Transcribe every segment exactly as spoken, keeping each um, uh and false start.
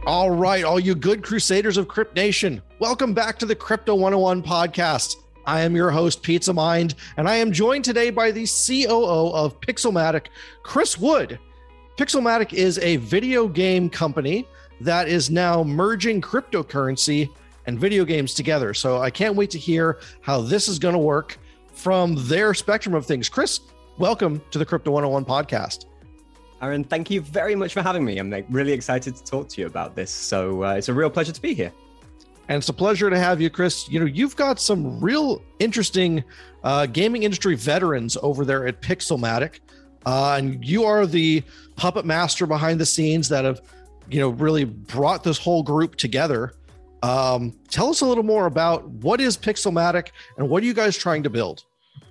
All right, all you good crusaders of Crypt Nation, welcome back to the Crypto one oh one podcast. I am your host, Pizza Mind, and I am joined today by the C O O of Pixelmatic, Chris Wood. Pixelmatic is a video game company that is now merging cryptocurrency and video games together. So I can't wait to hear how this is going to work from their spectrum of things. Chris, welcome to the Crypto one oh one podcast. Aaron, thank you very much for having me. I'm like, really excited to talk to you about this. So uh, it's a real pleasure to be here. And it's a pleasure to have you, Chris. You know, you've got some real interesting uh, gaming industry veterans over there at Pixelmatic. Uh, and you are the puppet master behind the scenes that have, you know, really brought this whole group together. Um, tell us a little more about what is Pixelmatic and what are you guys trying to build?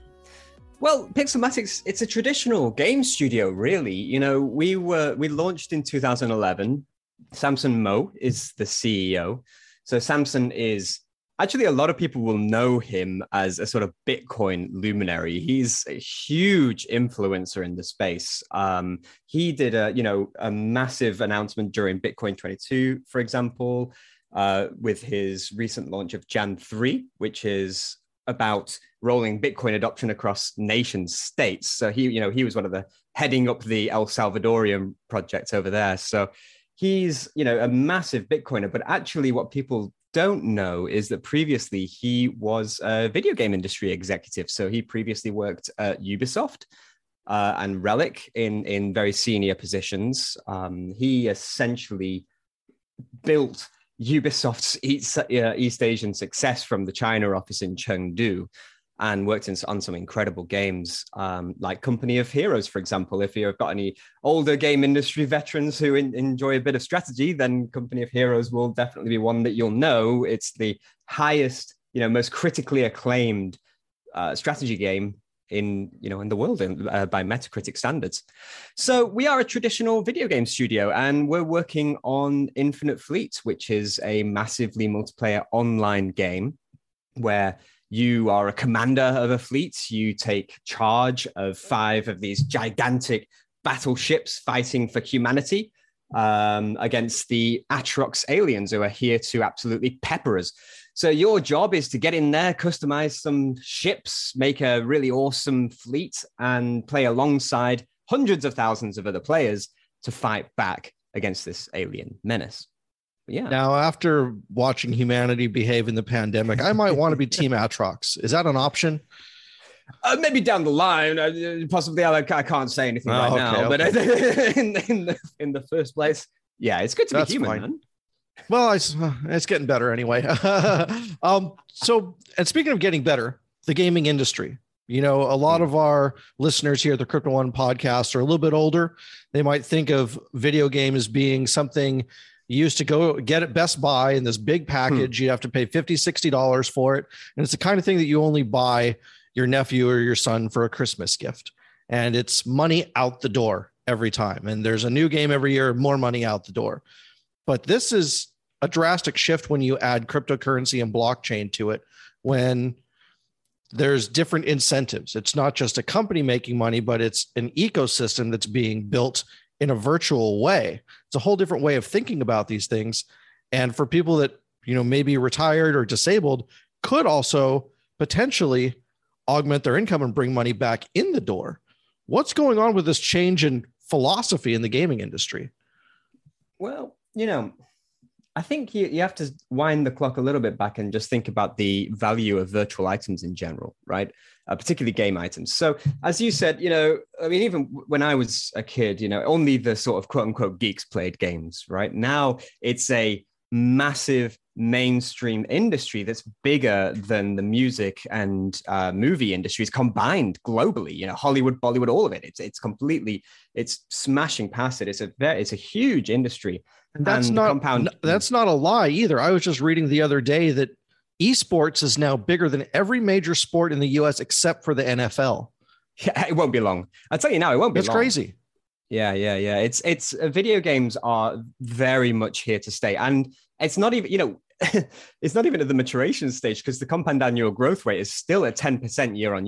Well, Pixelmatic's, it's a traditional game studio, really. You know, we were we launched in two thousand eleven. Samson Mow is the C E O. So Samson is, actually a lot of people will know him as a sort of Bitcoin luminary. He's a huge influencer in the space. Um, he did a, you know, a massive announcement during Bitcoin twenty-two, for example, uh, with his recent launch of Jan three, which is about rolling Bitcoin adoption across nation states. So he, you know, he was one of the heading up the El Salvadorian project over there. So he's, you know, a massive Bitcoiner, but actually what people don't know is that previously he was a video game industry executive. So he previously worked at Ubisoft uh, and Relic in, in very senior positions. Um, he essentially built Ubisoft's East, uh, East Asian success from the China office in Chengdu and worked in, on some incredible games um, like Company of Heroes, for example. If you've got any older game industry veterans who in, enjoy a bit of strategy, then Company of Heroes will definitely be one that you'll know. It's the highest, you know, most critically acclaimed uh, strategy game in, you know, in the world in, uh, by Metacritic standards. So we are a traditional video game studio and we're working on Infinite Fleet, which is a massively multiplayer online game where you are a commander of a fleet. You take charge of five of these gigantic battleships fighting for humanity um, against the Atrox aliens who are here to absolutely pepper us. So your job is to get in there, customize some ships, make a really awesome fleet, and play alongside hundreds of thousands of other players to fight back against this alien menace. But yeah. Now, after watching humanity behave in the pandemic, I might want to be Team Atrox. Is that an option? Uh, maybe down the line, uh, possibly. I, I can't say anything oh, right okay, now, okay. But in, in, the, in the first place, yeah, it's good to That's be human, fine. man. Well, it's, it's getting better anyway. um, so, and speaking of getting better, the gaming industry, you know, a lot of our listeners here at the Crypto One podcast are a little bit older. They might think of video games being something you used to go get at Best Buy in this big package. Hmm. You have to pay fifty dollars, sixty dollars for it. And it's the kind of thing that you only buy your nephew or your son for a Christmas gift. And it's money out the door every time. And there's a new game every year, more money out the door. But this is a drastic shift when you add cryptocurrency and blockchain to it, when there's different incentives. It's not just a company making money, but it's an ecosystem that's being built in a virtual way. It's a whole different way of thinking about these things. And for people that, you know, maybe retired or disabled, could also potentially augment their income and bring money back in the door. What's going on with this change in philosophy in the gaming industry? Well, you know, I think you, you have to wind the clock a little bit back and just think about the value of virtual items in general, right? Uh, particularly game items. So as you said, you know, I mean, even when I was a kid, you know, only the sort of quote unquote geeks played games, right? Now it's a massive mainstream industry that's bigger than the music and uh, movie industries combined globally. You know, Hollywood, Bollywood, all of it. It's it's completely, it's smashing past it. It's a very, it's a huge industry. And that's and not compound- that's not a lie either. I was just reading the other day that esports is now bigger than every major sport in the U S except for the N F L. Yeah, it won't be long. I'll tell you now, it won't be That's long. crazy. Yeah, yeah, yeah. It's it's uh, video games are very much here to stay, and it's not even, you know, it's not even at the maturation stage because the compound annual growth rate is still at ten percent year on year.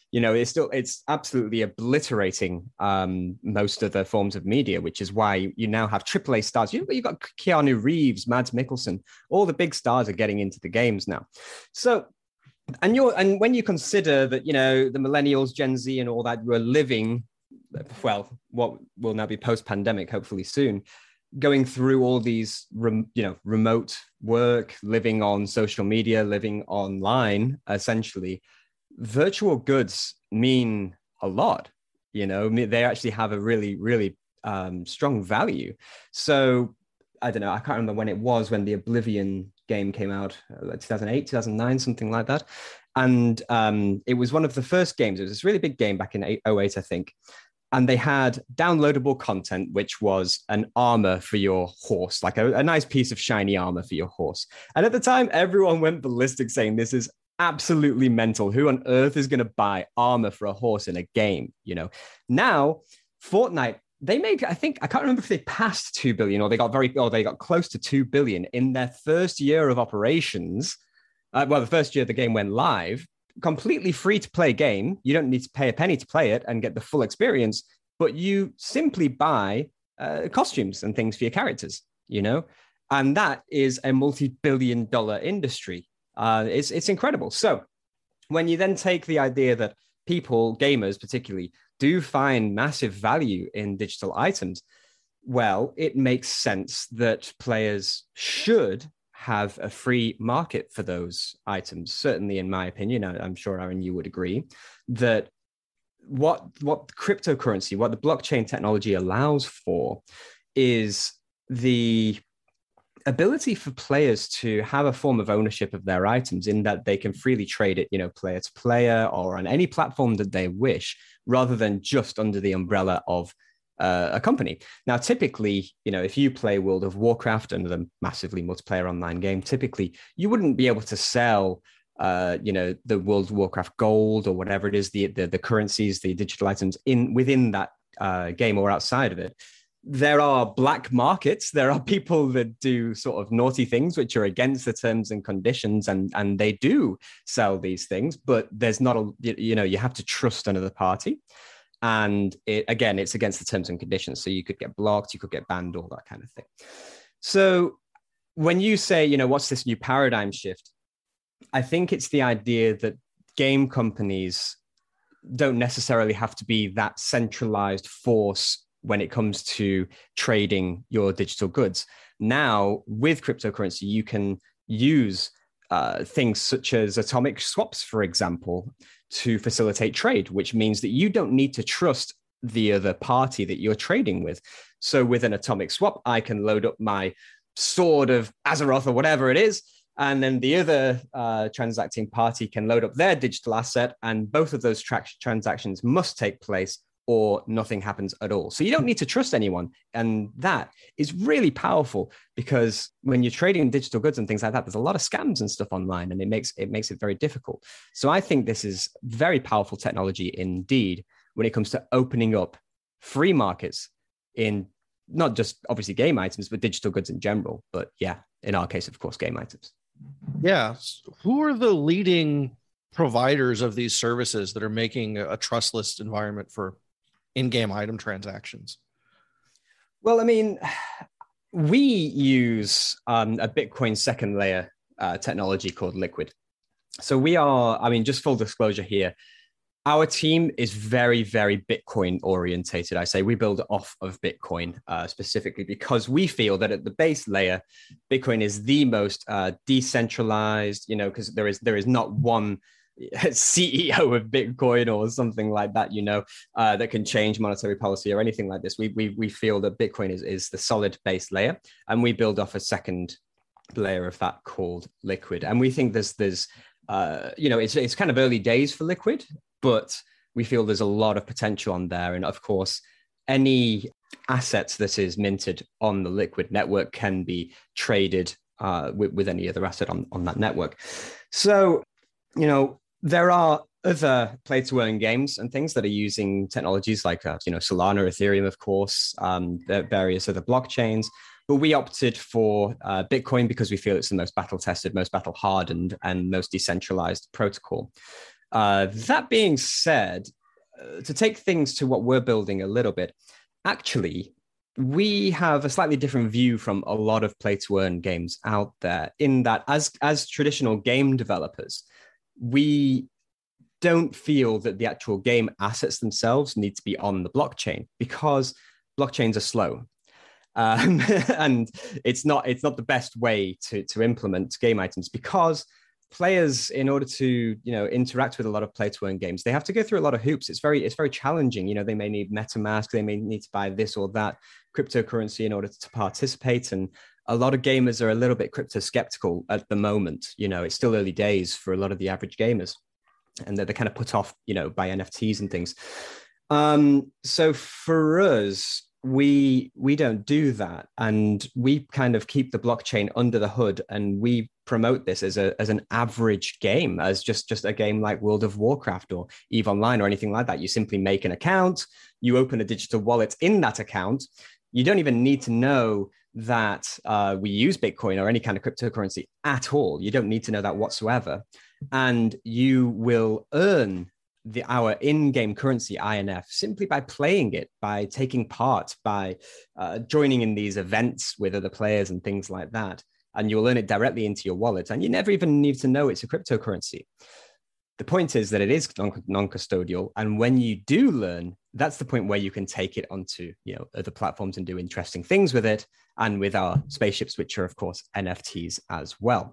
You know, it's still it's absolutely obliterating um, most of the forms of media, which is why you now have triple A stars. You, you've got Keanu Reeves, Mads Mikkelsen, all the big stars are getting into the games now. So, and you're and when you consider that, you know, the millennials, Gen Z, and all that were living, well, what will now be post-pandemic, hopefully soon, going through all these, rem, you know, remote work, living on social media, living online, essentially, virtual goods mean a lot. You know, they actually have a really, really um, strong value. So I don't know, I can't remember when it was when the Oblivion game came out, like two thousand eight, two thousand nine, something like that. And um, it was one of the first games. It was this really big game back in oh eight, I think. And they had downloadable content, which was an armor for your horse, like a, a nice piece of shiny armor for your horse. And at the time, everyone went ballistic saying this is absolutely mental. Who on earth is going to buy armor for a horse in a game? You know, now Fortnite, they made, I think, I can't remember if they passed two billion or they got very, or they got close to two billion in their first year of operations. Uh, well, the first year the game went live. Completely free to play game. You don't need to pay a penny to play it and get the full experience, but you simply buy uh, costumes and things for your characters, you know, and that is a multi-billion dollar industry. Uh, it's, it's incredible. So when you then take the idea that people, gamers particularly, do find massive value in digital items, well, it makes sense that players should have a free market for those items. Certainly, in my opinion, I'm sure, Aaron, you would agree that what what cryptocurrency, what the blockchain technology allows for is the ability for players to have a form of ownership of their items, in that they can freely trade it, you know, player to player or on any platform that they wish, rather than just under the umbrella of Uh, a company. Now, typically, you know, if you play World of Warcraft, another massively multiplayer online game, typically you wouldn't be able to sell, uh, you know, the World of Warcraft gold or whatever it is, the the, the currencies, the digital items in within that uh, game or outside of it. There are black markets. There are people that do sort of naughty things which are against the terms and conditions, and and they do sell these things. But there's not a, you know, you have to trust another party. And it, again, it's against the terms and conditions. So you could get blocked, you could get banned, all that kind of thing. So when you say, you know, what's this new paradigm shift? I think it's the idea that game companies don't necessarily have to be that centralized force when it comes to trading your digital goods. Now, with cryptocurrency, you can use uh, things such as atomic swaps, for example, to facilitate trade, which means that you don't need to trust the other party that you're trading with. So with an atomic swap, I can load up my sword of Azeroth or whatever it is, and then the other uh, transacting party can load up their digital asset, and both of those tra- transactions must take place or nothing happens at all. So you don't need to trust anyone. And that is really powerful, because when you're trading digital goods and things like that, there's a lot of scams and stuff online, and it makes it makes it very difficult. So I think this is very powerful technology indeed when it comes to opening up free markets in not just obviously game items, but digital goods in general. But yeah, in our case, of course, game items. Yeah. Who are the leading providers of these services that are making a trustless environment for in-game item transactions? Well, I mean, we use um, a Bitcoin second layer uh, technology called Liquid. So we are, I mean, just full disclosure here, our team is very, very Bitcoin orientated. I say we build off of Bitcoin uh, specifically because we feel that at the base layer, Bitcoin is the most uh, decentralized, you know, because there is there is not one C E O of Bitcoin or something like that, you know, uh, that can change monetary policy or anything like this. We we we feel that Bitcoin is, is the solid base layer, and we build off a second layer of that called Liquid. And we think there's there's uh, you know, it's it's kind of early days for Liquid, but we feel there's a lot of potential on there. And of course, any assets that is minted on the Liquid network can be traded uh, with, with any other asset on, on that network. So, you know, there are other play-to-earn games and things that are using technologies like, uh, you know, Solana, Ethereum, of course, um, various other blockchains. But we opted for uh, Bitcoin because we feel it's the most battle-tested, most battle-hardened, and most decentralized protocol. Uh, that being said, uh, to take things to what we're building a little bit, actually, we have a slightly different view from a lot of play-to-earn games out there, in that as, as traditional game developers, we don't feel that the actual game assets themselves need to be on the blockchain, because blockchains are slow. Um, and it's not it's not the best way to, to implement game items, because players, in order to you know interact with a lot of play-to-earn games, they have to go through a lot of hoops. It's very it's very challenging. You know, they may need MetaMask, they may need to buy this or that cryptocurrency in order to participate. And a lot of gamers are a little bit crypto skeptical at the moment. You know, it's still early days for a lot of the average gamers, and they're, they're kind of put off, you know, by N F Ts and things. Um, so for us, we we don't do that, and we kind of keep the blockchain under the hood, and we promote this as a as an average game, as just just a game like World of Warcraft or EVE Online or anything like that. You simply make an account, you open a digital wallet in that account. You don't even need to know that uh, we use Bitcoin or any kind of cryptocurrency at all. You don't need to know that whatsoever, and you will earn the our in-game currency I N F simply by playing it, by taking part, by uh, joining in these events with other players and things like that. And you'll earn it directly into your wallet, and you never even need to know it's a cryptocurrency. The point is that it is non-custodial, and when you do learn, that's the point where you can take it onto you know other platforms and do interesting things with it, and with our spaceships, which are of course N F Ts as well.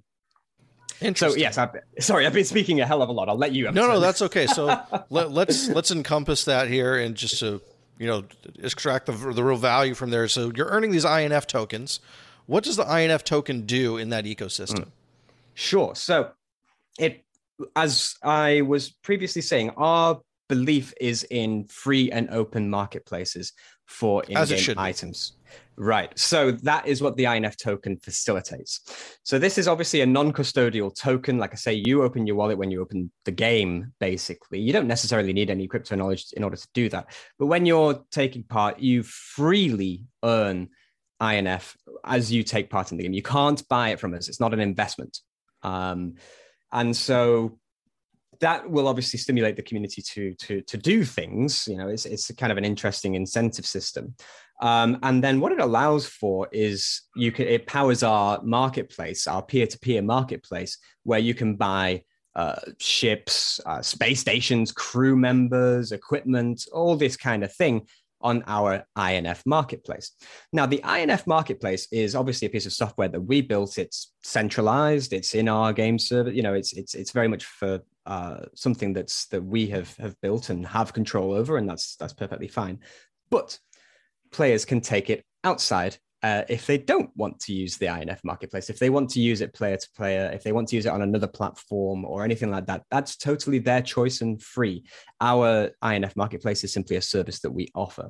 So yes, I've, sorry, I've been speaking a hell of a lot. I'll let you. No, no, that's okay. So let, let's let's encompass that here, and just to you know extract the the real value from there. So you're earning these I N F tokens. What does the I N F token do in that ecosystem? Mm. Sure. So it, as I was previously saying, our belief is in free and open marketplaces for in-game items. Right. So that is what the I N F token facilitates. So this is obviously a non-custodial token. Like I say, you open your wallet when you open the game, basically. You don't necessarily need any crypto knowledge in order to do that. But when you're taking part, you freely earn I N F as you take part in the game. You can't buy it from us. It's not an investment. Um, and so that will obviously stimulate the community to, to, to do things. You know, it's, it's kind of an interesting incentive system. Um, and then what it allows for is you can, it powers our marketplace, our peer-to-peer marketplace, where you can buy uh, ships, uh, space stations, crew members, equipment, all this kind of thing on our I N F marketplace. Now, the I N F marketplace is obviously a piece of software that we built. It's centralized. It's in our game server. You know, it's it's it's very much for uh, something that's that we have have built and have control over, and that's that's perfectly fine. But players can take it outside uh, if they don't want to use the I N F marketplace. If they want to use it player to player, if they want to use it on another platform or anything like that, that's totally their choice and free. Our I N F marketplace is simply a service that we offer.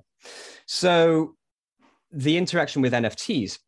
So the interaction with N F Ts.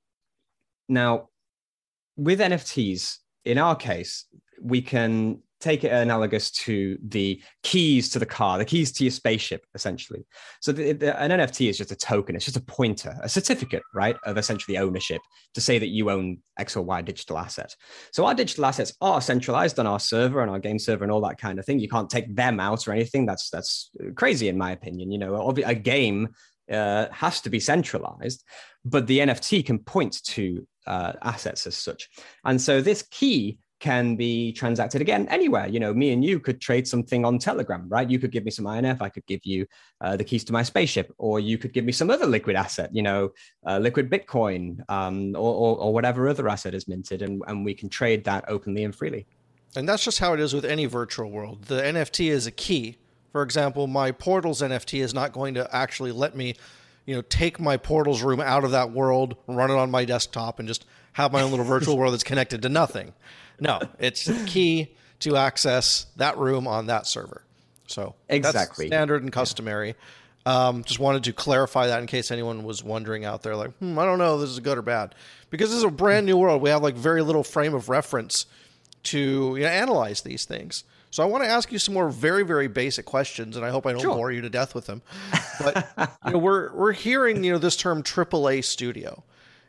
Now, with N F Ts, in our case, we can take it analogous to the keys to the car, the keys to your spaceship, essentially. So the, the, an N F T is just a token. It's just a pointer, a certificate, right, of essentially ownership to say that you own X or Y digital asset. So our digital assets are centralized on our server and our game server and all that kind of thing. You can't take them out or anything. That's that's crazy, in my opinion. You know, a game uh, has to be centralized, but the N F T can point to uh, assets as such. And so this key can be transacted again anywhere. You know, me and you could trade something on Telegram, right? You could give me some I N F, I could give you uh, the keys to my spaceship, or you could give me some other liquid asset, you know, uh, liquid Bitcoin, um, or, or, or whatever other asset is minted, and, and we can trade that openly and freely. And that's just how it is with any virtual world. The N F T is a key. For example, my Portals N F T is not going to actually let me, you know, take my Portals room out of that world, run it on my desktop, and just have my own little virtual world that's connected to nothing. No, it's the key to access that room on that server. So exactly, that's standard and customary. Yeah. Um, just wanted to clarify that in case anyone was wondering out there, like, hmm, I don't know, this is good or bad. Because this is a brand new world. We have like very little frame of reference to you know, analyze these things. So I want to ask you some more very, very basic questions, and I hope I don't sure. bore you to death with them. But you know, we're we're hearing you know this term triple A studio.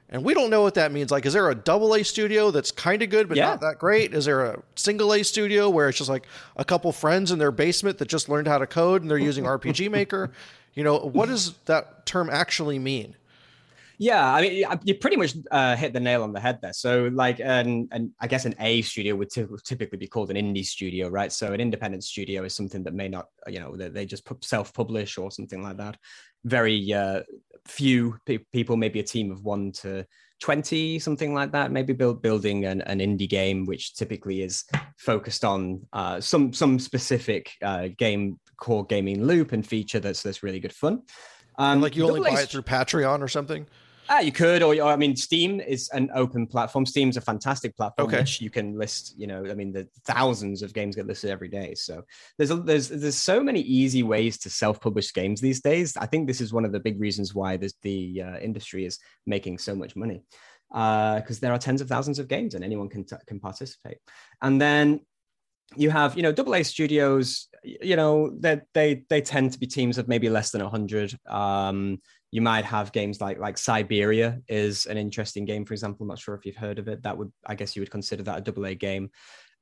And we don't know what that means. Like, is there a double A studio that's kind of good, but Yeah. not that great? Is there a single A studio where it's just like a couple friends in their basement that just learned how to code and they're using R P G Maker? You know, what does that term actually mean? Yeah, I mean, you pretty much uh, hit the nail on the head there. So, like, an, an I guess an A studio would ty- typically be called an indie studio, right? So, an independent studio is something that may not, you know, they, they just self-publish or something like that. Very uh, few pe- people, maybe a team of one to twenty, something like that. Maybe build building an, an indie game, which typically is focused on uh, some some specific uh, game core gaming loop and feature that's that's really good fun. Um, And like you only double A buy it through Patreon or something? Ah, you could, or, or I mean, Steam is an open platform. Steam's a fantastic platform, Okay. which you can list. You know, I mean, the thousands of games get listed every day. So there's a, there's there's so many easy ways to self-publish games these days. I think this is one of the big reasons why this, the uh, industry is making so much money, because uh, there are tens of thousands of games and anyone can t- can participate. And then you have, you know, double A studios. You know, they they they tend to be teams of maybe less than a hundred. Um, You might have games like like Siberia is an interesting game, for example. I'm not sure if you've heard of it. That would, I guess you would consider that a double A game.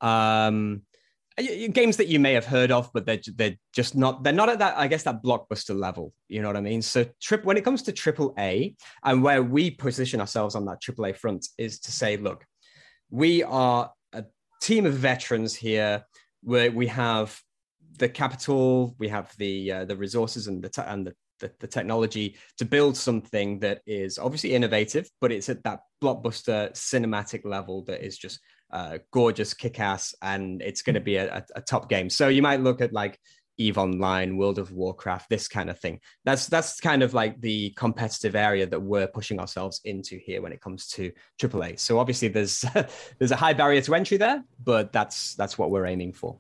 Um, games that you may have heard of, but they're, they're just not, they're not at that, I guess, that blockbuster level. You know what I mean? So trip, when it comes to triple A, and where we position ourselves on that triple A front is to say, look, we are a team of veterans here where we have the capital, we have the uh, the resources and the t- and the The, the technology to build something that is obviously innovative, but it's at that blockbuster cinematic level that is just uh, gorgeous, kick-ass, and it's going to be a, a, a top game. So you might look at like EVE Online, World of Warcraft, this kind of thing. That's that's kind of like the competitive area that we're pushing ourselves into here when it comes to triple A. So obviously there's there's a high barrier to entry there, but that's that's what we're aiming for.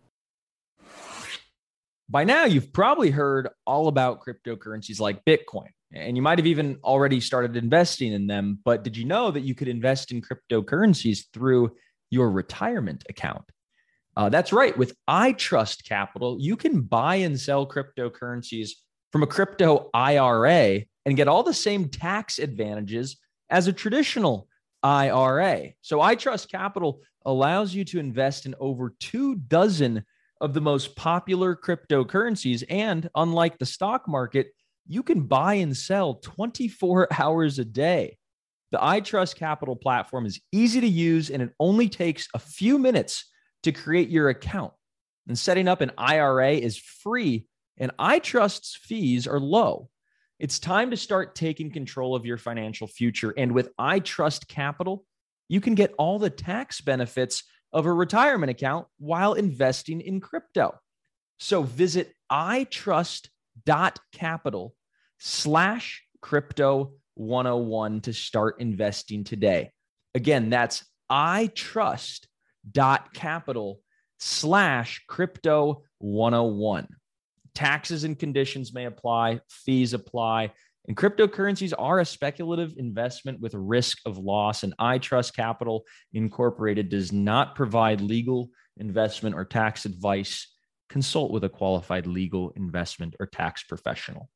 By now, you've probably heard all about cryptocurrencies like Bitcoin, and you might have even already started investing in them. But did you know that you could invest in cryptocurrencies through your retirement account? Uh, that's right. With iTrust Capital, you can buy and sell cryptocurrencies from a crypto I R A and get all the same tax advantages as a traditional I R A. So iTrust Capital allows you to invest in over two dozen of the most popular cryptocurrencies. And unlike the stock market, you can buy and sell twenty-four hours a day. The iTrust Capital platform is easy to use, and it only takes a few minutes to create your account. And setting up an I R A is free, and iTrust's fees are low. It's time to start taking control of your financial future. And with iTrust Capital, you can get all the tax benefits of a retirement account while investing in crypto. So visit itrust.capital slash crypto 101 to start investing today. Again, that's itrust.capital slash crypto 101. Taxes and conditions may apply, fees apply. And cryptocurrencies are a speculative investment with risk of loss, and iTrust Capital Incorporated does not provide legal, investment, or tax advice. Consult with a qualified legal, investment, or tax professional.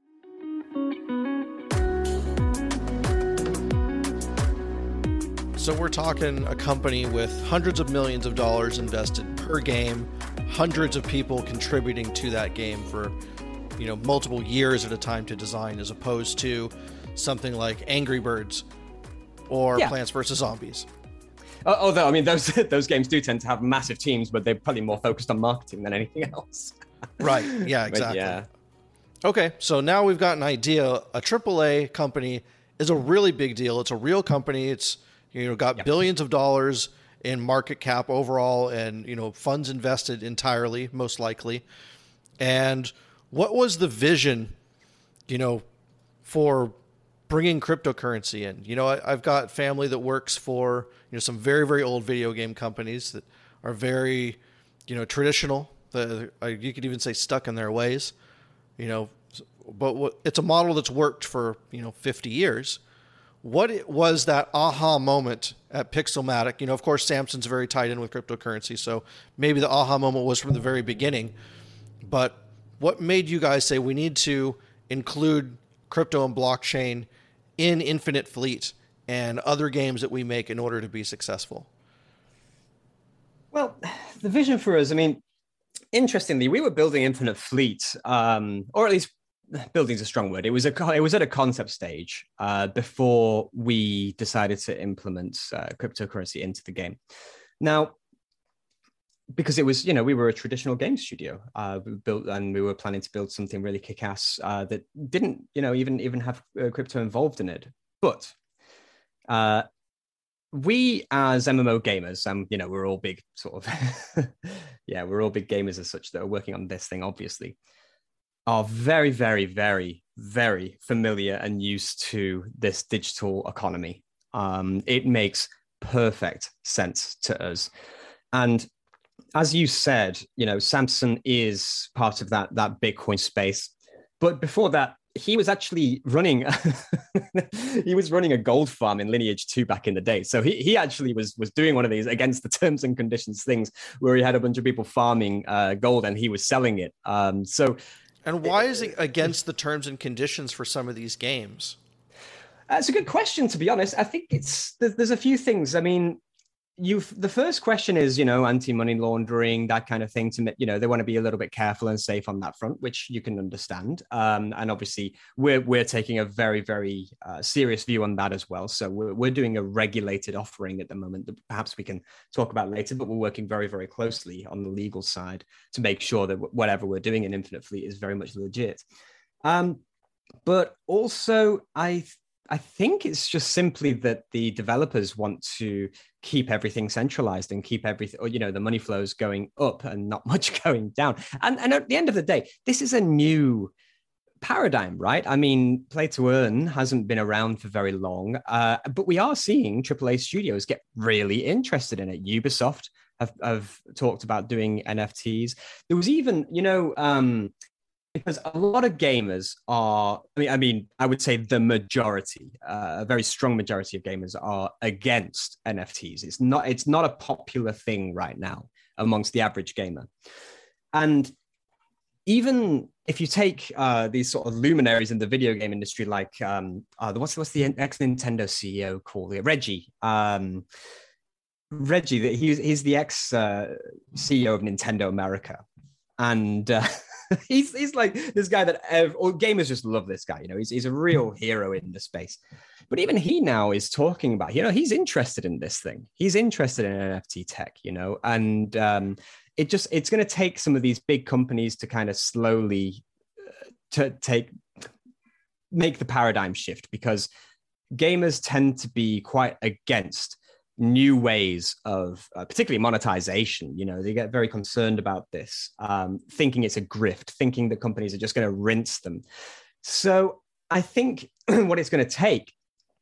So we're talking a company with hundreds of millions of dollars invested per game, hundreds of people contributing to that game for, you know, multiple years at a time to design, as opposed to something like Angry Birds or yeah. Plants versus Zombies. Uh, although, I mean, those those games do tend to have massive teams, but they're probably more focused on marketing than anything else. Right. Yeah, exactly. Yeah. Okay, so now we've got an idea. A triple A company is a really big deal. It's a real company. It's, you know, got yep. billions of dollars in market cap overall, and, you know, funds invested entirely, most likely. And what was the vision, you know, for bringing cryptocurrency in? You know, I, I've got family that works for, you know, some very, very old video game companies that are very, you know, traditional. The, you could even say stuck in their ways, you know, but what, it's a model that's worked for, you know, fifty years. What it was that aha moment at Pixelmatic? You know, of course, Samson's very tied in with cryptocurrency, so maybe the aha moment was from the very beginning. But what made you guys say we need to include crypto and blockchain in Infinite Fleet and other games that we make in order to be successful? Well, the vision for us, I mean, interestingly, we were building Infinite Fleet, um, or at least building is a strong word. It was a it was at a concept stage uh, before we decided to implement uh, cryptocurrency into the game. Now, because it was, you know, we were a traditional game studio, uh, we built, and we were planning to build something really kick-ass uh, that didn't, you know, even even have uh, crypto involved in it. But uh, we, as M M O gamers, um, you know, we're all big sort of, yeah, we're all big gamers as such that are working on this thing, obviously, are very, very, very, very familiar and used to this digital economy. Um, it makes perfect sense to us. And as you said, you know, Samson is part of that, that Bitcoin space. But before that, he was actually running, he was running a gold farm in Lineage two back in the day. So he, he actually was, was doing one of these against the terms and conditions things where he had a bunch of people farming uh, gold and he was selling it. Um, so, And why is it against the terms and conditions for some of these games? That's a good question, to be honest. I think it's there's, there's a few things. I mean, you've the first question is, you know, anti-money laundering, that kind of thing. To, you know, they want to be a little bit careful and safe on that front, which you can understand. Um, and obviously, we're we're taking a very very uh, serious view on that as well. So we're we're doing a regulated offering at the moment that perhaps we can talk about later. But we're working very very closely on the legal side to make sure that whatever we're doing in Infinite Fleet is very much legit. Um, but also, I. I think it's just simply that the developers want to keep everything centralized and keep everything, or, you know, the money flows going up and not much going down. And, and at the end of the day, this is a new paradigm, right? I mean, play to earn hasn't been around for very long, uh, but we are seeing triple A studios get really interested in it. Ubisoft have, have talked about doing N F Ts. There was even, you know, um, because a lot of gamers are, I mean, I mean, I would say the majority, uh, a very strong majority of gamers are against N F Ts. It's not, it's not a popular thing right now amongst the average gamer. And even if you take uh, these sort of luminaries in the video game industry, like um, uh, what's what's the ex-Nintendo C E O called? Reggie. Um, Reggie, he's he's the ex uh, C E O of Nintendo America, and. Uh, he's he's like this guy that ev- or gamers just love this guy. You know, he's he's a real hero in the space. But even he now is talking about, you know, he's interested in this thing. He's interested in N F T tech, you know, and um, it just it's going to take some of these big companies to kind of slowly uh, to take make the paradigm shift, because gamers tend to be quite against new ways of uh, particularly monetization. You know, they get very concerned about this, um, thinking it's a grift, thinking that companies are just going to rinse them. So I think what it's going to take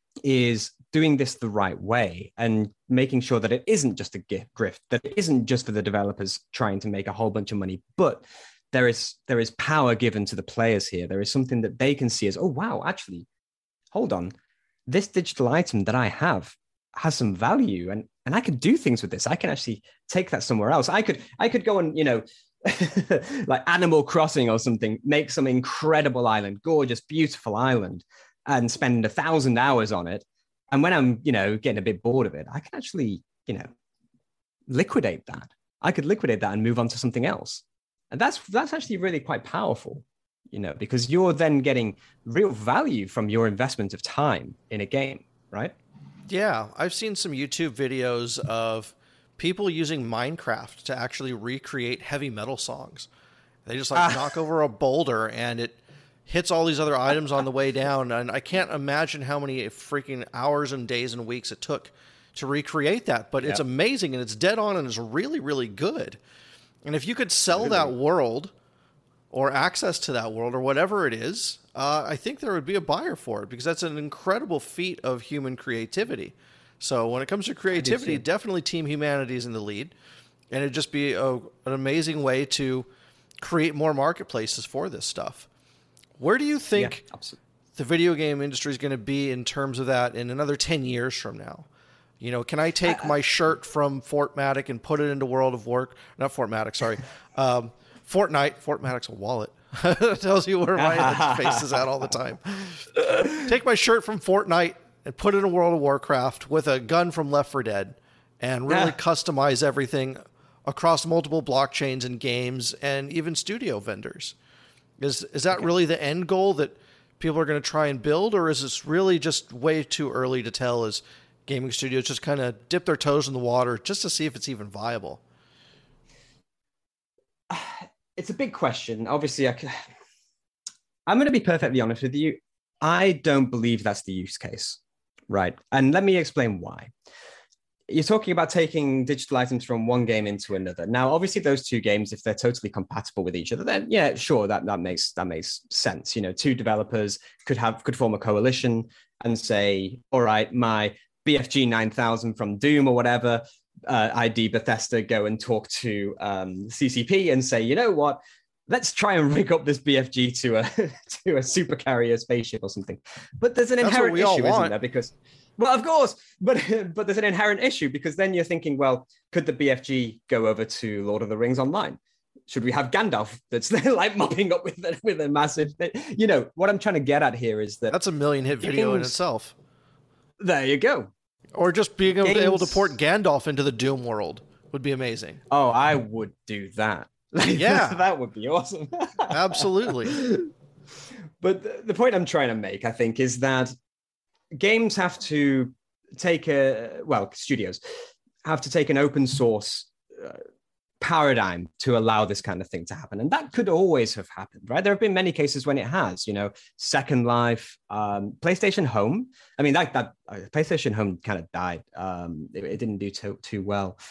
is doing this the right way and making sure that it isn't just a grift, that it isn't just for the developers trying to make a whole bunch of money, but there is there is power given to the players here. There is something that they can see as, oh, wow, actually, hold on, this digital item that I have has some value, and and I could do things with this. I can actually take that somewhere else. I could I could go on, you know, like Animal Crossing or something, make some incredible island, gorgeous, beautiful island, and spend a thousand hours on it. And when I'm, you know, getting a bit bored of it, I can actually, you know, liquidate that. I could liquidate that and move on to something else. And that's that's actually really quite powerful, you know, because you're then getting real value from your investment of time in a game, right? Yeah, I've seen some YouTube videos of people using Minecraft to actually recreate heavy metal songs. They just like ah. knock over a boulder and it hits all these other items on the way down. And I can't imagine how many freaking hours and days and weeks it took to recreate that. But yep. It's amazing and it's dead on and it's really, really good. And if you could sell really? that world or access to that world or whatever it is, Uh, I think there would be a buyer for it, because that's an incredible feat of human creativity. So when it comes to creativity, definitely Team Humanity is in the lead. And it'd just be a, an amazing way to create more marketplaces for this stuff. Where do you think yeah, the video game industry is going to be in terms of that in another ten years from now? You know, can I take uh, my shirt from Fortmatic and put it into World of Warcraft? Not Fortmatic, sorry. um, Fortnite. Fortmatic's a wallet. It tells you where my face is at all the time. Take my shirt from Fortnite and put it in World of Warcraft with a gun from Left four Dead and really Yeah. customize everything across multiple blockchains and games and even studio vendors. Is is that okay. really the end goal that people are going to try and build, or is this really just way too early to tell as gaming studios just kind of dip their toes in the water just to see if it's even viable? It's a big question. Obviously, I can, I'm going to be perfectly honest with you. I don't believe that's the use case, right? And let me explain why. You're talking about taking digital items from one game into another. Now, obviously, those two games, if they're totally compatible with each other, then yeah, sure, that, that makes that makes sense. You know, two developers could have could form a coalition and say, all right, my B F G nine thousand from Doom or whatever, uh, I D Bethesda, go and talk to um, C C P and say, you know what? Let's try and rig up this B F G to a to a super carrier spaceship or something. But there's an inherent issue, isn't there? Because Well, of course, but but there's an inherent issue because then you're thinking, well, could the B F G go over to Lord of the Rings Online? Should we have Gandalf that's like mopping up with a, with a massive thing? You know, what I'm trying to get at here is that... That's a million hit video games, in itself. There you go. Or just being able, games, able to port Gandalf into the Doom world would be amazing. Oh, I would do that. Yeah. That would be awesome. Absolutely. But the, the point I'm trying to make, I think, is that games have to take a, well, studios have to take an open source uh, paradigm to allow this kind of thing to happen. And that could always have happened, right? There have been many cases when it has, you know, Second Life, um, PlayStation Home. I mean, that, that uh, PlayStation Home kind of died. Um, it, it didn't do too, too well.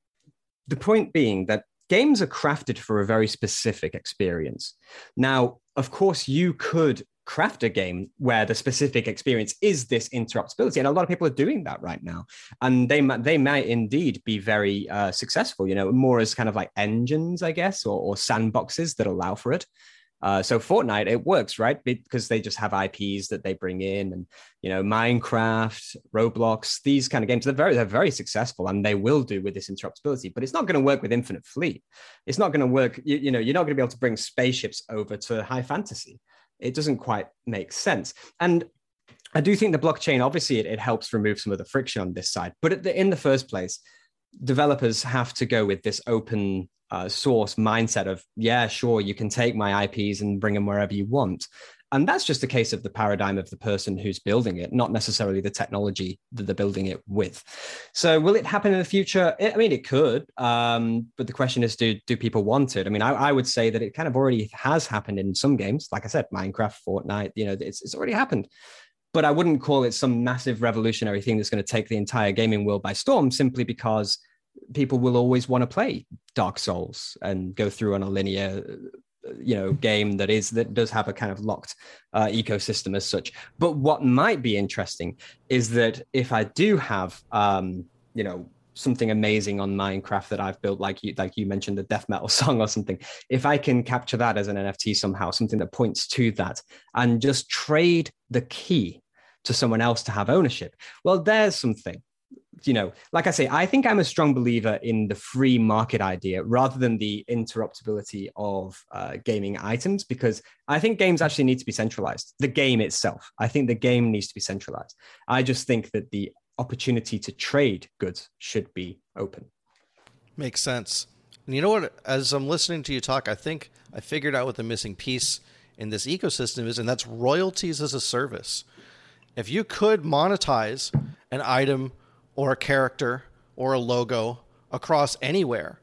The point being that games are crafted for a very specific experience. Now, of course, you could craft a game where the specific experience is this interruptibility, and a lot of people are doing that right now, and they they might indeed be very uh, successful. You know, more as kind of like engines, I guess, or, or sandboxes that allow for it. Uh, so Fortnite, it works, right? Because they just have I Ps that they bring in, and you know, Minecraft, Roblox, these kind of games, they're very, they're very successful, and they will do with this interruptibility. But it's not going to work with Infinite Fleet. It's not going to work. You, you know, you're not going to be able to bring spaceships over to high fantasy. It doesn't quite make sense. And I do think the blockchain, obviously, it, it helps remove some of the friction on this side. But the, in the first place, developers have to go with this open uh, source mindset of, yeah, sure, you can take my I Ps and bring them wherever you want. And that's just a case of the paradigm of the person who's building it, not necessarily the technology that they're building it with. So will it happen in the future? I mean, it could, um, but the question is, do, do people want it? I mean, I, I would say that it kind of already has happened in some games. Like I said, Minecraft, Fortnite, you know, it's, it's already happened. But I wouldn't call it some massive revolutionary thing that's going to take the entire gaming world by storm, simply because people will always want to play Dark Souls and go through on a linear you know, game that is that does have a kind of locked uh, ecosystem as such. But what might be interesting is that if I do have, um, you know, something amazing on Minecraft that I've built, like you, like you mentioned, the death metal song or something, if I can capture that as an N F T somehow, something that points to that, and just trade the key to someone else to have ownership, well, there's something. You know, like I say, I think I'm a strong believer in the free market idea rather than the interruptibility of uh, gaming items, because I think games actually need to be centralized. The game itself, I think the game needs to be centralized. I just think that the opportunity to trade goods should be open. Makes sense. And you know what? As I'm listening to you talk, I think I figured out what the missing piece in this ecosystem is, and that's royalties as a service. If you could monetize an item or a character or a logo across anywhere,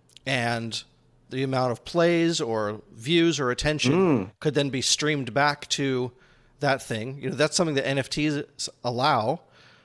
and the amount of plays or views or attention mm. could then be streamed back to that thing. You know, that's something that N F Ts allow.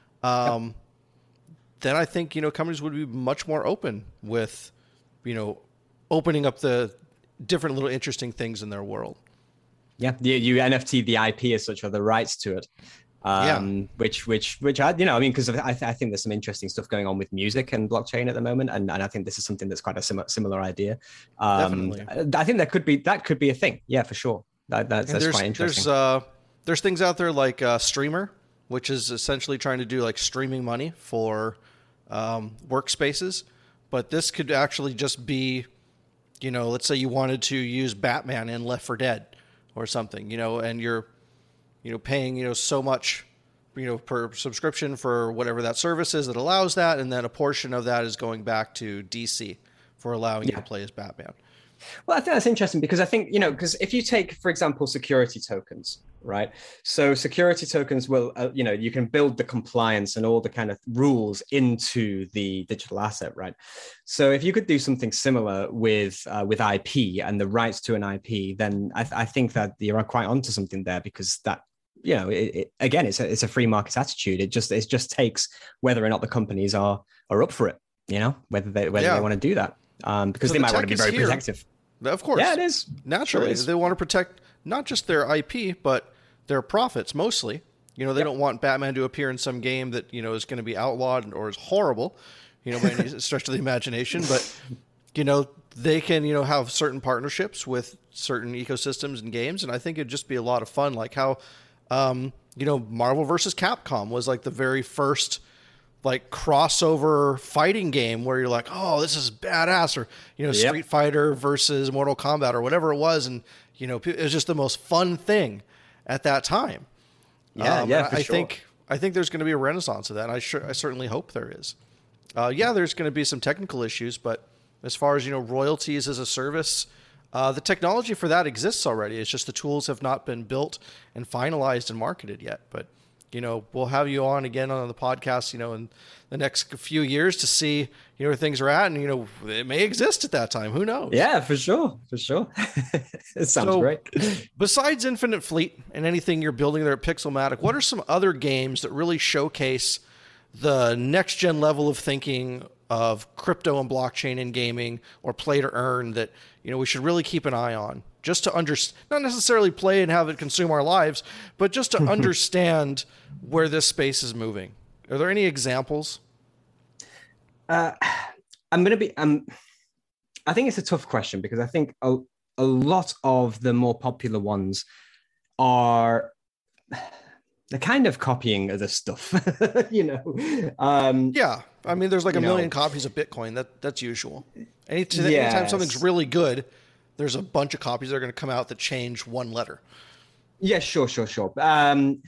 Um, yep. Then I think, you know, companies would be much more open with, you know, opening up the different little interesting things in their world. Yeah, you, you N F T the I P as such, or the rights to it. Um, yeah. which, which, which I, you know, I mean, because I, th- I think there's some interesting stuff going on with music and blockchain at the moment. And, and I think this is something that's quite a sim- similar idea. Um, Definitely. I think that could be, that could be a thing. Yeah, for sure. That, that's, that's quite interesting. There's, uh, there's things out there like uh Streamer, which is essentially trying to do like streaming money for, um, workspaces. But this could actually just be, you know, let's say you wanted to use Batman in Left four Dead or something, you know, and you're, you know, paying, you know, so much you know, per subscription for whatever that service is that allows that, and then a portion of that is going back to D C for allowing yeah. you to play as Batman. Well, I think that's interesting because I think, you know, because if you take, for example, security tokens, right? So security tokens will, uh, you know, you can build the compliance and all the kind of rules into the digital asset, right? So if you could do something similar with uh, with I P and the rights to an I P, then I, th- I think that you're quite onto something there, because that, you know, it, it, again, it's a, it's a free market attitude. It just it just takes whether or not the companies are are up for it, you know, whether they whether yeah. they want to do that. Um, because so they the might want to be very here. protective. Of course. Yeah, it is. Naturally. Sure is. They want to protect not just their I P, but their profits mostly. You know, they yep. don't want Batman to appear in some game that, you know, is going to be outlawed or is horrible, you know, by any stretch of the imagination. But, you know, they can, you know, have certain partnerships with certain ecosystems and games. And I think it'd just be a lot of fun, like how, um, you know, Marvel versus Capcom was like the very first like crossover fighting game where you're like, oh, this is badass, or, you know, Street yep. Fighter versus Mortal Kombat or whatever it was. And, you know, it was just the most fun thing at that time. Yeah. Um, yeah. I sure. think, I think there's going to be a renaissance of that. And I sure, I certainly hope there is. Uh, yeah, there's going to be some technical issues, but as far as, you know, royalties as a service, uh, the technology for that exists already. It's just the tools have not been built and finalized and marketed yet. But, you know, we'll have you on again on the podcast, you know, in the next few years to see, you know, where things are at. And, you know, it may exist at that time. Who knows? Yeah, for sure. For sure. It sounds so, great. Besides Infinite Fleet and anything you're building there at Pixelmatic, what are some other games that really showcase the next gen level of thinking of crypto and blockchain in gaming, or play to earn, that, you know, we should really keep an eye on, just to understand, not necessarily play and have it consume our lives, but just to understand where this space is moving? Are there any examples? Uh, I'm going to be, um, I think it's a tough question, because I think a, a lot of the more popular ones are, they're kind of copying other stuff, you know? Um, yeah. I mean, there's like a million know. copies of Bitcoin. That That's usual. Any, yes. Anytime something's really good, there's a bunch of copies that are going to come out that change one letter. Yeah, sure, sure, sure. Um,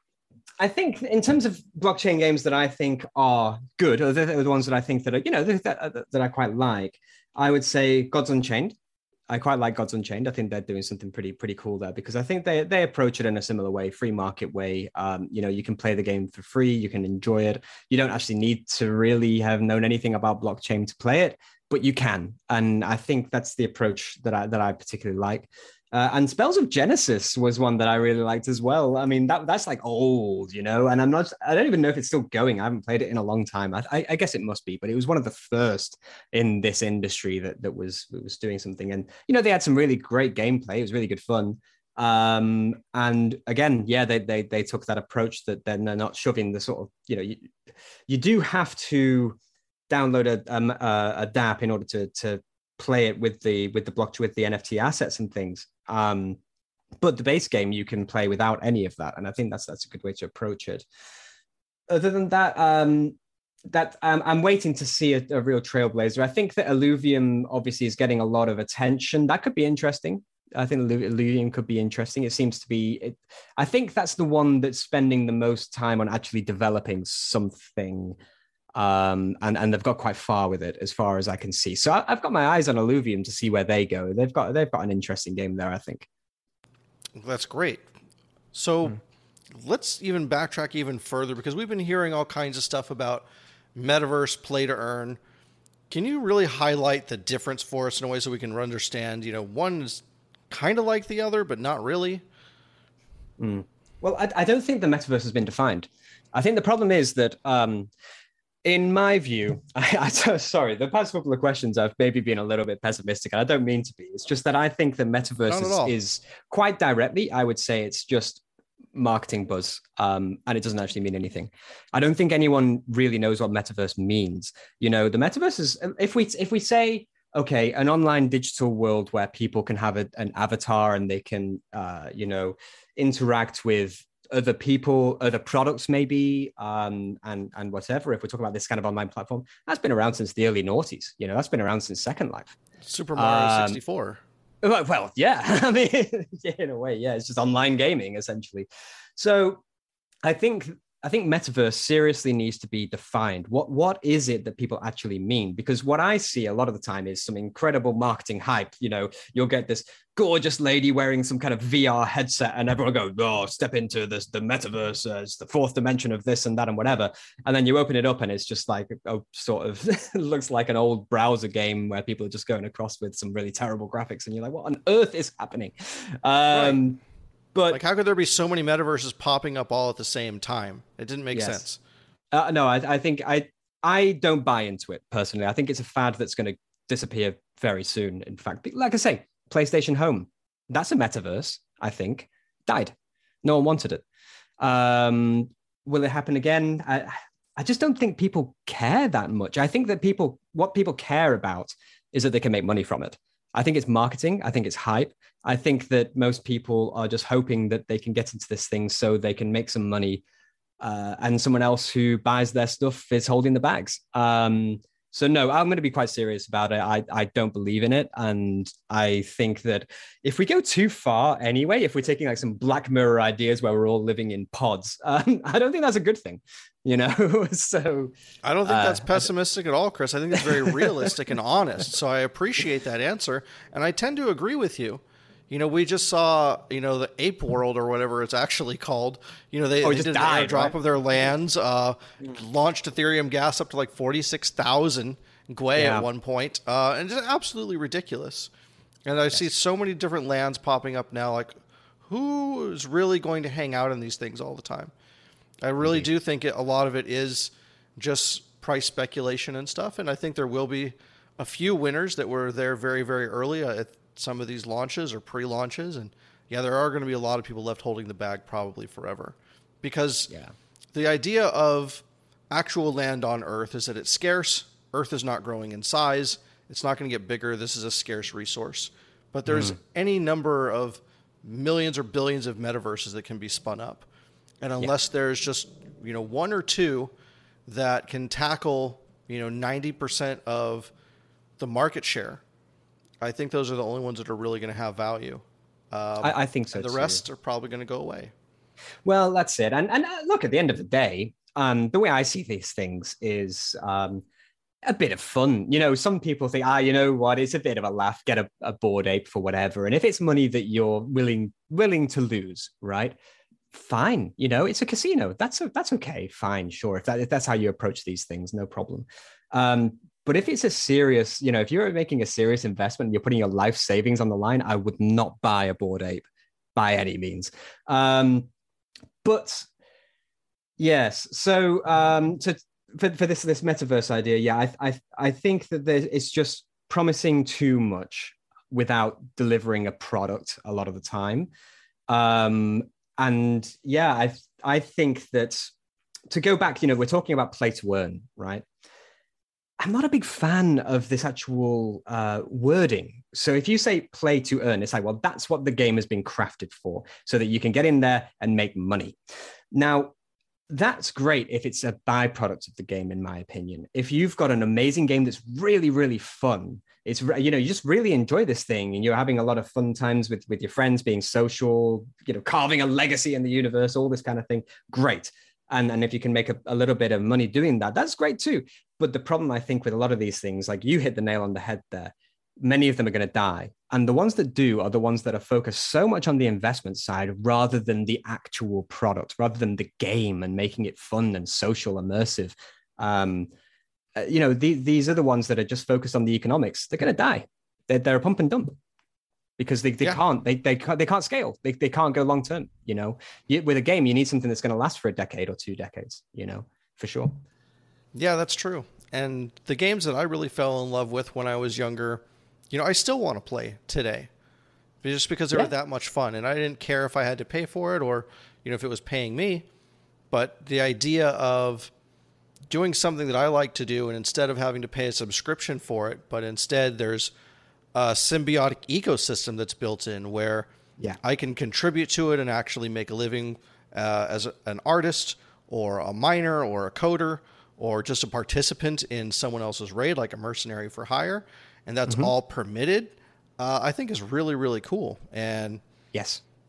I think in terms of blockchain games that I think are good, or the, the ones that I think that are, you know, that, that, that I quite like, I would say Gods Unchained. I quite like Gods Unchained. I think they're doing something pretty, pretty cool there, because I think they they approach it in a similar way, free market way. Um, you know, you can play the game for free, you can enjoy it. You don't actually need to really have known anything about blockchain to play it, but you can. And I think that's the approach that I that I particularly like. Uh, and Spells of Genesis was one that I really liked as well. I mean, that that's like old, you know, and I'm not, I don't even know if it's still going. I haven't played it in a long time. I, I, I guess it must be, but it was one of the first in this industry that that was that was doing something. And, you know, they had some really great gameplay. It was really good fun. Um, and again, yeah, they, they, they took that approach that then they're not shoving the sort of, you know, you, you do have to download a, um, a, a dApp in order to, to play it with the, with the blockchain, with the N F T assets and things. Um, but the base game you can play without any of that, and I think that's that's a good way to approach it. Other than that, um, that um, I'm waiting to see a, a real trailblazer. I think that Illuvium obviously is getting a lot of attention. That could be interesting. I think Illuvium could be interesting. It seems to be. It, I think that's the one that's spending the most time on actually developing something. Um, and, and they've got quite far with it, as far as I can see. So I, I've got my eyes on Illuvium to see where they go. They've got they've got an interesting game there, I think. That's great. So mm. let's even backtrack even further, because we've been hearing all kinds of stuff about metaverse, play to earn. Can you really highlight the difference for us in a way so we can understand, you know, one is kind of like the other, but not really? Mm. Well, I, I don't think the metaverse has been defined. I think the problem is that... Um, In my view, I, I, sorry, the past couple of questions I've maybe been a little bit pessimistic, and I don't mean to be. It's just that I think the metaverse is, is quite directly, I would say it's just marketing buzz, um, and it doesn't actually mean anything. I don't think anyone really knows what metaverse means. You know, the metaverse is, if we if we say, okay, an online digital world where people can have a, an avatar and they can, uh, you know, interact with other people, other products maybe, um, and and whatever. If we're talking about this kind of online platform, that's been around since the early noughties. You know, that's been around since Second Life. Super Mario um, sixty-four. Well, well, yeah. I mean, yeah, in a way, yeah. It's just online gaming, essentially. So I think I think metaverse seriously needs to be defined. What what is it that people actually mean? Because what I see a lot of the time is some incredible marketing hype. You know, you'll get this gorgeous lady wearing some kind of V R headset, and everyone goes, "Oh, step into this the metaverse as the fourth dimension of this and that and whatever." And then you open it up, and it's just like, oh, sort of looks like an old browser game where people are just going across with some really terrible graphics, and you're like, "What on earth is happening?" Um, Right. But like, how could there be so many metaverses popping up all at the same time? It didn't make yes. sense. Uh, no, I, I think I I don't buy into it personally. I think it's a fad that's going to disappear very soon. In fact, like I say, PlayStation Home, that's a metaverse. I think died. No one wanted it. Um, will it happen again? I, I just don't think people care that much. I think that people, what people care about is that they can make money from it. I think it's marketing. I think it's hype. I think that most people are just hoping that they can get into this thing so they can make some money, uh, and someone else who buys their stuff is holding the bags. Um, so no, I'm going to be quite serious about it. I, I don't believe in it. And I think that if we go too far anyway, if we're taking like some Black Mirror ideas where we're all living in pods, um, I don't think that's a good thing, you know? So I don't think uh, that's pessimistic at all, Chris. I think it's very realistic and honest. So I appreciate that answer. And I tend to agree with you. You know, we just saw, you know, the Ape World or whatever it's actually called. You know, they, oh, they just did died, an airdrop right? of their lands, uh, launched Ethereum gas up to like forty-six thousand Gwei Yeah. at one point. Uh, and it's absolutely ridiculous. And I yes. see so many different lands popping up now. Like, who is really going to hang out in these things all the time? I really Indeed. do think it, a lot of it is just price speculation and stuff. And I think there will be a few winners that were there very, very early at some of these launches or pre-launches. And yeah, there are going to be a lot of people left holding the bag probably forever, because yeah. the idea of actual land on Earth is that it's scarce. Earth is not growing in size. It's not going to get bigger. This is a scarce resource, but there's mm. any number of millions or billions of metaverses that can be spun up. And unless yeah. there's just, you know, one or two that can tackle, you know, ninety percent of the market share, I think those are the only ones that are really going to have value. Um, I, I think so. And the too. rest are probably going to go away. Well, that's it. And and uh, look, at the end of the day, um, the way I see these things is um, a bit of fun. You know, some people think, ah, you know what, it's a bit of a laugh, get a, a Bored Ape for whatever. And if it's money that you're willing willing to lose, right? Fine. You know, it's a casino. That's a, that's okay. Fine, sure. If that if that's how you approach these things, no problem. Um, But if it's a serious, you know, if you're making a serious investment and you're putting your life savings on the line, I would not buy a Bored Ape by any means. Um, but yes, so um, to, for, for this this metaverse idea, yeah, I I, I think that there, it's just promising too much without delivering a product a lot of the time. Um, and yeah, I I think that to go back, you know, we're talking about play to earn, right? I'm not a big fan of this actual uh, wording. So if you say play to earn, it's like, well, that's what the game has been crafted for, so that you can get in there and make money. Now, that's great if it's a byproduct of the game, in my opinion. If you've got an amazing game that's really, really fun, it's, you know, you just really enjoy this thing and you're having a lot of fun times with, with your friends, being social, you know, carving a legacy in the universe, all this kind of thing, great. And, and if you can make a, a little bit of money doing that, that's great too. But the problem, I think, with a lot of these things, like you hit the nail on the head there, many of them are going to die. And the ones that do are the ones that are focused so much on the investment side rather than the actual product, rather than the game and making it fun and social, immersive. Um, uh, you know, the, these are the ones that are just focused on the economics. They're going to die. They're, they're a pump and dump. Because they, they yeah. can't they they can't they can't scale they they can't go long term. You know, you, with a game you need something that's going to last for a decade or two decades. You know, for sure. Yeah, that's true. And the games that I really fell in love with when I was younger, you know, I still want to play today, just because they yeah. were that much fun. And I didn't care if I had to pay for it or, you know, if it was paying me. But the idea of doing something that I like to do, and instead of having to pay a subscription for it, but instead there's a symbiotic ecosystem that's built in where yeah. I can contribute to it and actually make a living uh, as a, an artist or a miner or a coder or just a participant in someone else's raid, like a mercenary for hire. And that's mm-hmm. all permitted, uh, I think is really, really cool. And yes,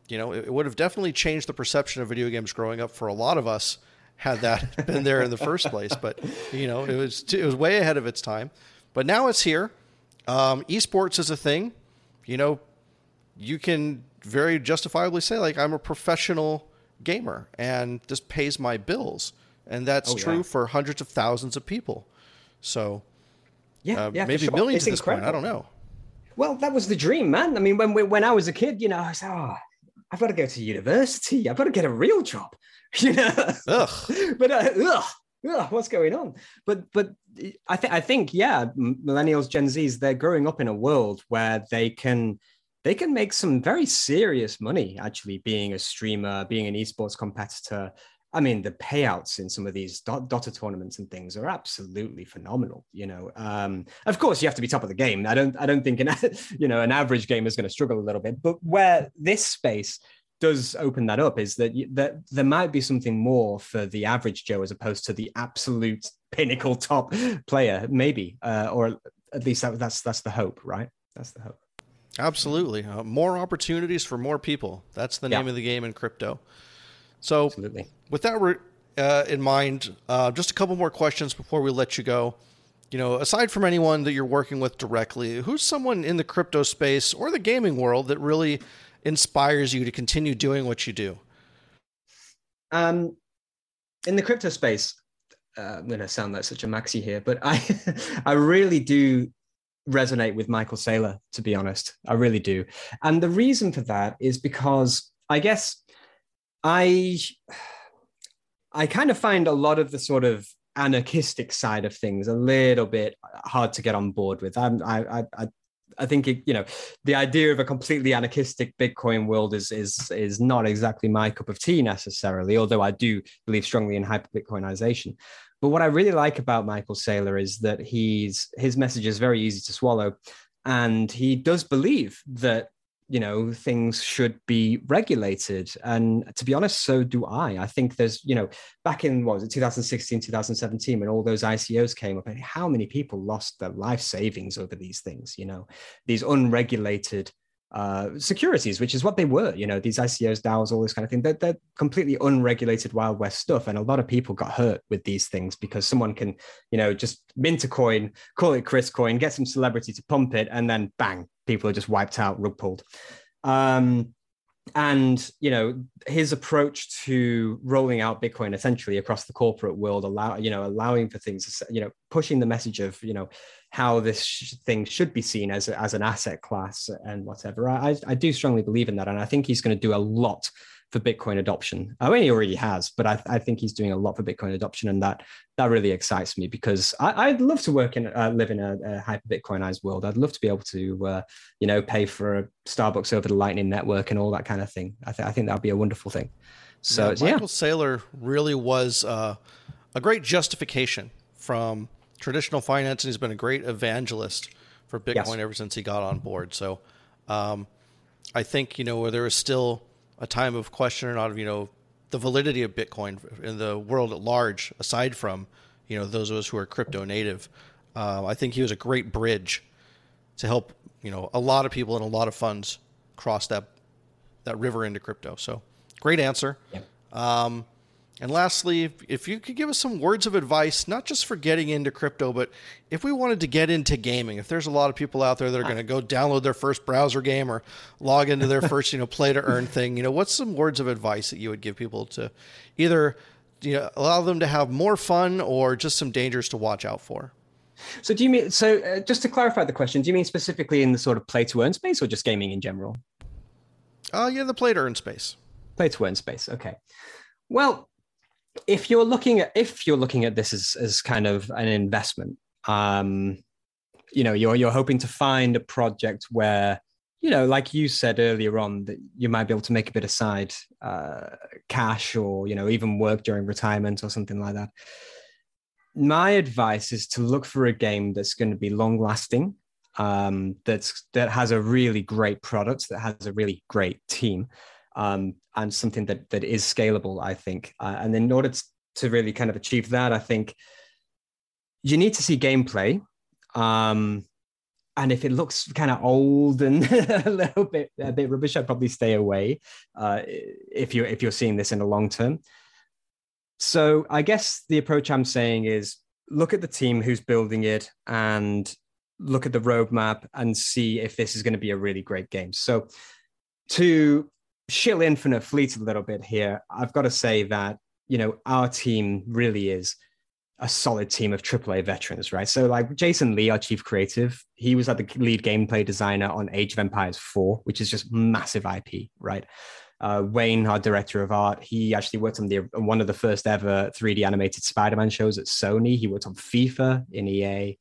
you know, it, it would have definitely changed the perception of video games growing up for a lot of us had that been there in the first place. But, you know, it was, it was way ahead of its time. But now it's here. Um, esports is a thing. You know, you can very justifiably say, like, I'm a professional gamer and this pays my bills. And that's oh, true yeah. for hundreds of thousands of people. So yeah, uh, yeah maybe sure. millions it's at this incredible. point. I don't know. Well, that was the dream, man. I mean, when when I was a kid, you know, I was oh, I've got to go to university. I've got to get a real job. You know, ugh. but uh, ugh, ugh, what's going on? But but I think I think yeah, millennials, Gen Zs, they're growing up in a world where they can they can make some very serious money actually being a streamer, being an esports competitor. I mean, the payouts in some of these Dota tournaments and things are absolutely phenomenal. You know, um, of course, you have to be top of the game. I don't, I don't think an, you know, an average gamer is going to struggle a little bit. But where this space does open that up is that that there might be something more for the average Joe as opposed to the absolute pinnacle top player, maybe, uh, or at least that, that's that's the hope, right? That's the hope. Absolutely, uh, more opportunities for more people. That's the name yeah. of the game in crypto. So Absolutely. With that uh, in mind, uh, just a couple more questions before we let you go. You know, aside from anyone that you're working with directly, who's someone in the crypto space or the gaming world that really inspires you to continue doing what you do? Um, in the crypto space, uh, I'm going to sound like such a maxi here, but I, I really do resonate with Michael Saylor, to be honest. I really do. And the reason for that is because I guess I I kind of find a lot of the sort of anarchistic side of things a little bit hard to get on board with. I'm, I I I think it, you know, the idea of a completely anarchistic Bitcoin world is is is not exactly my cup of tea necessarily. Although I do believe strongly in hyper Bitcoinization. But what I really like about Michael Saylor is that he's his message is very easy to swallow, and he does believe that, you know, things should be regulated. And to be honest, so do I. I think there's, you know, back in, what was it, two thousand sixteen, two thousand seventeen, when all those I C Os came up, and how many people lost their life savings over these things, you know, these unregulated uh, securities, which is what they were, you know, these I C Os, DAOs, all this kind of thing. They're, they're completely unregulated Wild West stuff. And a lot of people got hurt with these things because someone can, you know, just mint a coin, call it Chris Coin, get some celebrity to pump it, and then bang, people are just wiped out, rug pulled. Um, and, you know, his approach to rolling out Bitcoin essentially across the corporate world, allow, you know, allowing for things, you know, pushing the message of, you know, how this sh- thing should be seen as, a, as an asset class and whatever. I, I do strongly believe in that. And I think he's going to do a lot for Bitcoin adoption. I mean, he already has, but I, I think he's doing a lot for Bitcoin adoption. And that that really excites me because I, I'd love to work in, uh, live in a, a hyper Bitcoinized world. I'd love to be able to, uh, you know, pay for a Starbucks over the Lightning Network and all that kind of thing. I, th- I think that'd be a wonderful thing. So, yeah, Michael yeah. Saylor really was uh, a great justification from traditional finance, and he's been a great evangelist for Bitcoin yes. ever since he got on board. So um, I think, you know, where there is still a time of question or not of, you know, the validity of Bitcoin in the world at large, aside from, you know, those of us who are crypto native, uh, I think he was a great bridge to help, you know, a lot of people and a lot of funds cross that, that river into crypto. So great answer. Yeah. Um, And lastly, if, if you could give us some words of advice, not just for getting into crypto, but if we wanted to get into gaming, if there's a lot of people out there that are going to go download their first browser game or log into their first, you know, play to earn thing, you know, what's some words of advice that you would give people to either, you know, allow them to have more fun or just some dangers to watch out for? So do you mean, so uh, just to clarify the question, do you mean specifically in the sort of play to earn space or just gaming in general? Oh, uh, yeah, the play to earn space. Play to earn space. Okay. Well, if you're looking at if you're looking at this as, as kind of an investment, um, you know, you're you're hoping to find a project where, you know, like you said earlier on, that you might be able to make a bit of side uh, cash, or, you know, even work during retirement or something like that. My advice is to look for a game that's going to be long lasting, um, that's that has a really great product, that has a really great team. Um, and something that that is scalable, I think. Uh, and in order to, to really kind of achieve that, I think you need to see gameplay. Um, And if it looks kind of old and a little bit a bit rubbish, I'd probably stay away uh, if you're if you're seeing this in the long term. So I guess the approach I'm saying is look at the team who's building it and look at the roadmap and see if this is going to be a really great game. So to shill Infinite Fleet a little bit here, I've got to say that, you know, our team really is a solid team of triple A veterans, right? So like Jason Lee, our chief creative, he was like the lead gameplay designer on Age of Empires four, which is just massive I P, right? Uh, Wayne, our director of art, he actually worked on the one of the first ever three D animated Spider-Man shows at Sony. He worked on FIFA in E A.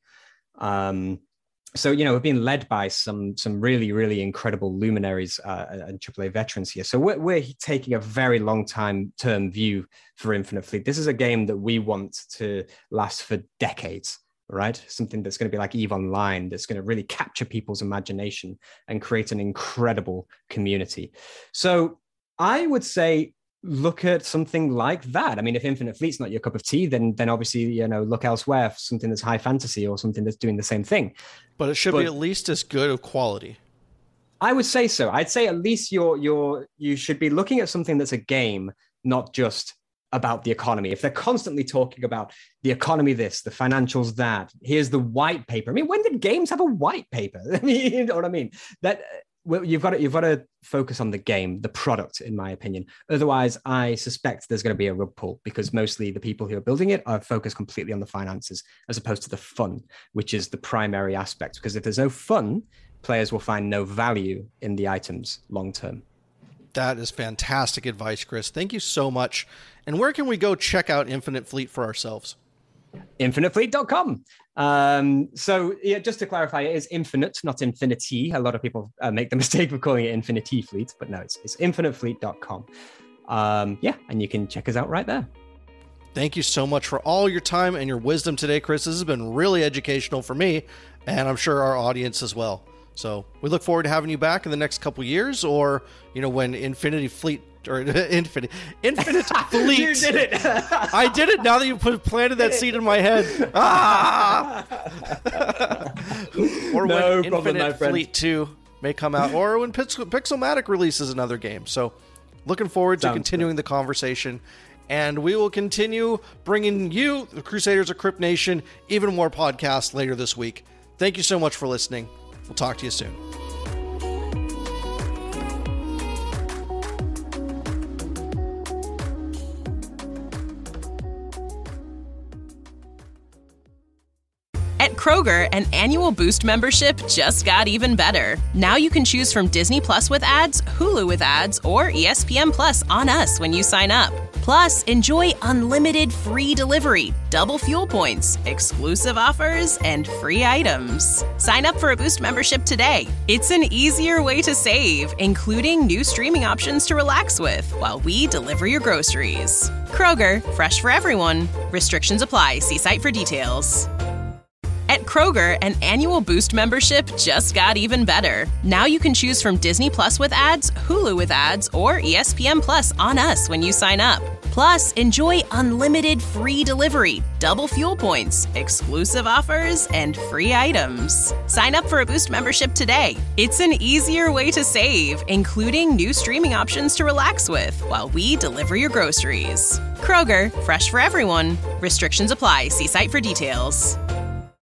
Um, so, you know, we're being led by some some really, really incredible luminaries uh, and triple A veterans here. So we're, we're taking a very long time term view for Infinite Fleet. This is a game that we want to last for decades, right? Something that's going to be like EVE Online, that's going to really capture people's imagination and create an incredible community. So I would say, look at something like that. I mean, if Infinite Fleet's not your cup of tea, then then obviously, you know, look elsewhere for something that's high fantasy or something that's doing the same thing. But it should but, be at least as good of quality. I would say so. I'd say at least you're you're you should be looking at something that's a game, not just about the economy. If they're constantly talking about the economy, this, the financials, that, here's the white paper. I mean, when did games have a white paper? I mean, you know what I mean? That well, you've got to, you've got to focus on the game, the product, in my opinion. Otherwise, I suspect there's going to be a rug pull because mostly the people who are building it are focused completely on the finances as opposed to the fun, which is the primary aspect. Because if there's no fun, players will find no value in the items long term. That is fantastic advice, Chris. Thank you so much. And where can we go check out Infinite Fleet for ourselves? infinite fleet dot com. Um, so yeah, just to clarify, it is infinite, not infinity. A lot of people uh, make the mistake of calling it Infinity Fleet, but no, it's, it's infinite fleet dot com. Um, yeah, and you can check us out right there. Thank you so much for all your time and your wisdom today, Chris. This has been really educational for me, and I'm sure our audience as well. So we look forward to having you back in the next couple years, or, you know, when Infinity Fleet or Infinite Infinite Fleet. You did it. I did it. Now that you put planted that seed in my head. Ah! Or no when problem, Infinite Fleet two may come out, or when Pixel- Pixelmatic releases another game. So looking forward to Sounds continuing good. the conversation. And we will continue bringing you, the Crusaders of Crypt Nation, even more podcasts later this week. Thank you so much for listening. We'll talk to you soon. At Kroger, an annual Boost membership just got even better. Now you can choose from Disney Plus with ads, Hulu with ads, or E S P N Plus on us when you sign up. Plus, enjoy unlimited free delivery, double fuel points, exclusive offers, and free items. Sign up for a Boost membership today. It's an easier way to save, including new streaming options to relax with while we deliver your groceries. Kroger, fresh for everyone. Restrictions apply. See site for details. At Kroger, an annual Boost membership just got even better. Now you can choose from Disney Plus with ads, Hulu with ads, or E S P N Plus on us when you sign up. Plus, enjoy unlimited free delivery, double fuel points, exclusive offers, and free items. Sign up for a Boost membership today. It's an easier way to save, including new streaming options to relax with while we deliver your groceries. Kroger, fresh for everyone. Restrictions apply. See site for details.